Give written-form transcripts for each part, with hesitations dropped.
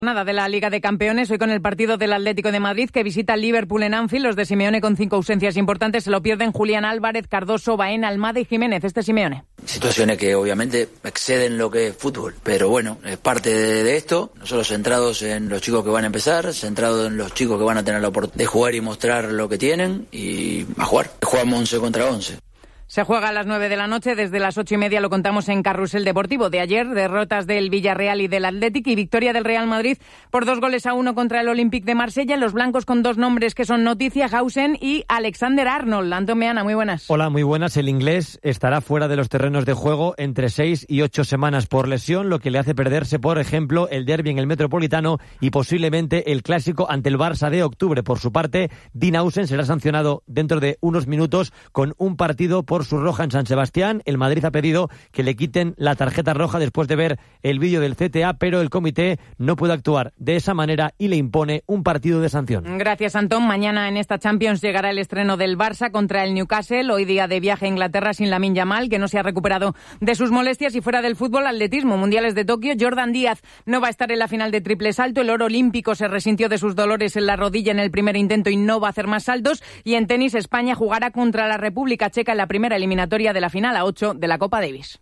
Nada de la Liga de Campeones, hoy con el partido del Atlético de Madrid que visita el Liverpool en Anfield. Los de Simeone con 5 ausencias importantes se lo pierden Julián Álvarez, Cardoso, Baena, Almada y Jiménez. Simeone. Situaciones que obviamente exceden lo que es fútbol, pero bueno, es parte de esto. Nosotros centrados en los chicos que van a empezar, centrados en los chicos que van a tener la oportunidad de jugar y mostrar lo que tienen y a jugar. Jugamos 11 contra 11. Se juega a las 9 de la noche, desde las 8:30 lo contamos en Carrusel Deportivo. De ayer, derrotas del Villarreal y del Athletic y victoria del Real Madrid por 2-1 contra el Olympique de Marsella. Los blancos con 2 nombres que son noticia, Hausen y Alexander Arnold. Antón Meana, muy buenas. Hola, muy buenas. El inglés estará fuera de los terrenos de juego entre 6 y 8 semanas por lesión, lo que le hace perderse, por ejemplo, el derbi en el Metropolitano y posiblemente el clásico ante el Barça de octubre. Por su parte, Dean Hausen será sancionado dentro de unos minutos con un partido por su roja en San Sebastián. El Madrid ha pedido que le quiten la tarjeta roja después de ver el vídeo del CTA, pero el comité no puede actuar de esa manera y le impone un partido de sanción. Gracias, Antón. Mañana en esta Champions llegará el estreno del Barça contra el Newcastle. Hoy día de viaje a Inglaterra sin Lamine Yamal, que no se ha recuperado de sus molestias. Y fuera del fútbol, atletismo, mundiales de Tokio. Jordan Díaz no va a estar en la final de triple salto. El oro olímpico se resintió de sus dolores en la rodilla en el primer intento y no va a hacer más saltos. Y en tenis, España jugará contra la República Checa en la primera eliminatoria de la final a 8 de la Copa Davis.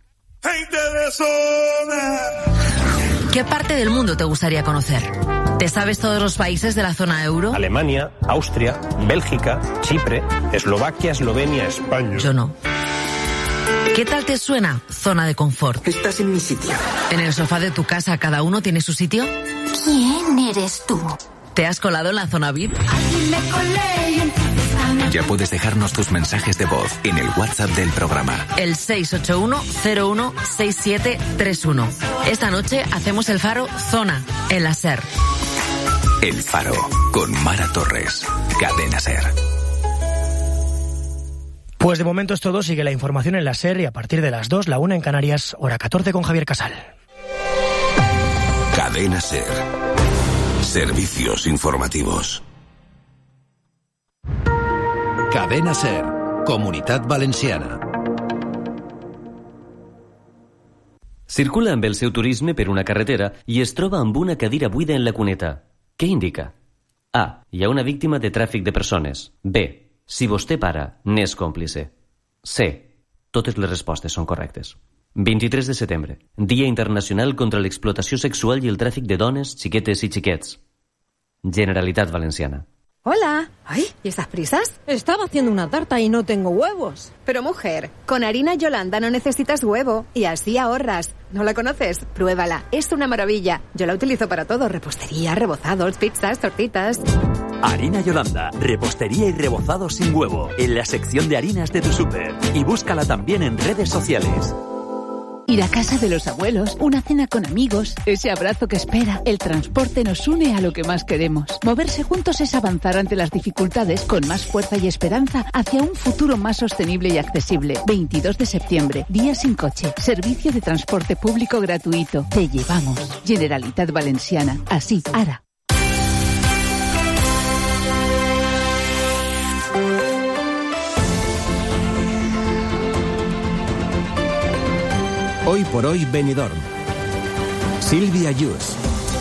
¿Qué parte del mundo te gustaría conocer? ¿Te sabes todos los países de la zona euro? Alemania, Austria, Bélgica, Chipre, Eslovaquia, Eslovenia, España. Yo no. ¿Qué tal te suena zona de confort? Estás en mi sitio. ¿En el sofá de tu casa cada uno tiene su sitio? ¿Quién eres tú? ¿Te has colado en la zona VIP? Ya puedes dejarnos tus mensajes de voz en el WhatsApp del programa. El 681-016731. Esta noche hacemos el Faro Zona, en la SER. El Faro, con Mara Torres. Cadena SER. Pues de momento es todo. Sigue la información en la SER y a partir de las 2, la 1 en Canarias, hora 14 con Javier Casal. Cadena SER. Servicios informativos. Cadena SER, Comunitat Valenciana. Circula amb el seu turisme per una carretera i es troba amb una cadira buida en la cuneta. Què indica? A. Hi ha una víctima de tràfic de persones. B. Si vostè para, n'és còmplice. C. Totes les respostes són correctes. 23 de setembre, Dia Internacional contra l'explotació sexual i el tràfic de dones, xiquetes i xiquets. Generalitat Valenciana. Hola. Ay, ¿y estas prisas? Estaba haciendo una tarta y no tengo huevos. Pero mujer, con harina Yolanda no necesitas huevo y así ahorras. ¿No la conoces? Pruébala, es una maravilla. Yo la utilizo para todo, repostería, rebozados, pizzas, tortitas. Harina Yolanda, repostería y rebozados sin huevo, en la sección de harinas de tu súper. Y búscala también en redes sociales. Ir a casa de los abuelos, una cena con amigos, ese abrazo que espera. El transporte nos une a lo que más queremos. Moverse juntos es avanzar ante las dificultades con más fuerza y esperanza hacia un futuro más sostenible y accesible. 22 de septiembre, día sin coche. Servicio de transporte público gratuito. Te llevamos. Generalitat Valenciana. Así, ara. Hoy por hoy Benidorm. Silvia Yus.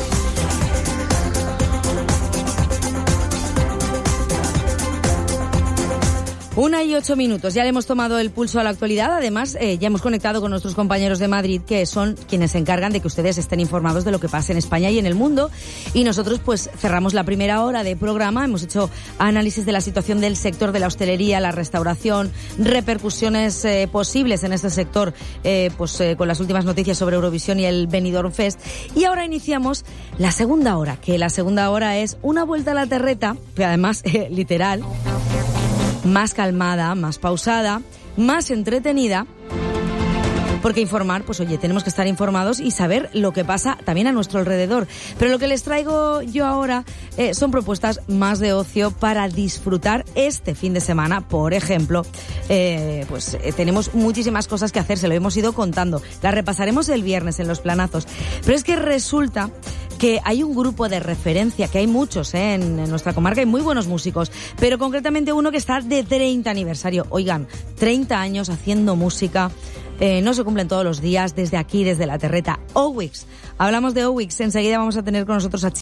1:08. Ya le hemos tomado el pulso a la actualidad. Además, ya hemos conectado con nuestros compañeros de Madrid, que son quienes se encargan de que ustedes estén informados de lo que pasa en España y en el mundo. Y nosotros, pues, cerramos la primera hora de programa. Hemos hecho análisis de la situación del sector de la hostelería, la restauración, repercusiones posibles en este sector, con las últimas noticias sobre Eurovisión y el Benidorm Fest. Y ahora iniciamos la segunda hora, que la segunda hora es una vuelta a la terreta, pero además, literal, más calmada, más pausada, más entretenida, porque informar, pues oye, tenemos que estar informados y saber lo que pasa también a nuestro alrededor. Pero lo que les traigo yo ahora son propuestas más de ocio para disfrutar este fin de semana. Por ejemplo, tenemos muchísimas cosas que hacer, se lo hemos ido contando. Las repasaremos el viernes en los planazos. Pero es que resulta que hay un grupo de referencia, que hay muchos en nuestra comarca, hay muy buenos músicos, pero concretamente uno que está de 30 aniversario. Oigan, 30 años haciendo música. No se cumplen todos los días, desde aquí, desde La Terreta. Owix. Hablamos de Owix. Enseguida vamos a tener con nosotros a